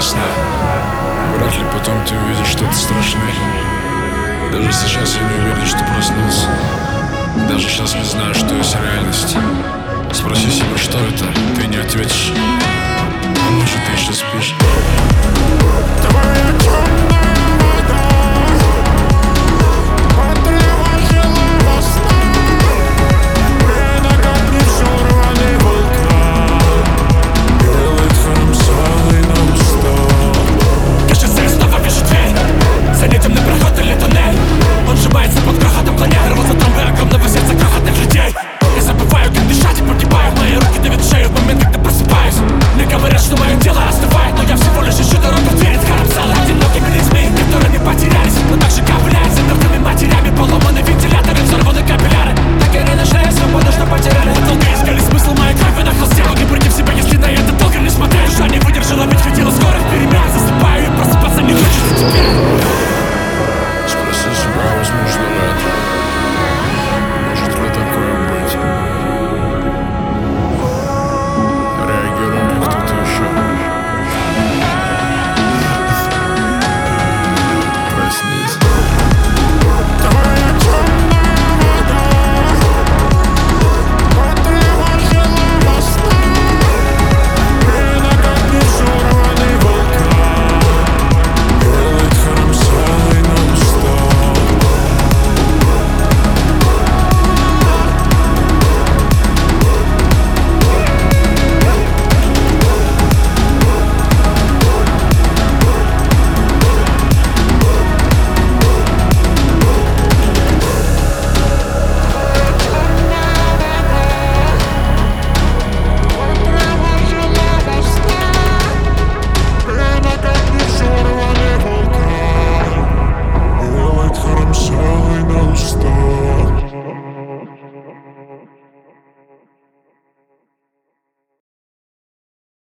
сна. Вряд ли потом ты увидишь что-то страшное. Даже сейчас я не уверен, что проснулся. Даже сейчас не знаю, что есть реальность. Спроси себя, что это, ты не ответишь. А может, ты еще спишь. Твоя темная вода потревожила во сна. Время, как не взорванный вулкан, делает храм свалый на уста. Кажется, я снова вижу дверь. За ней темный проход или туннель. Он сжимается под грохотом планет. Рвутся тромбы огромного сердца крохотных людей. Я забываю, как дышать, и погибаю. Мои руки давят шею в момент, когда просыпаюсь. Мне говорят, что мое тело остывает, но я всего лишь ищу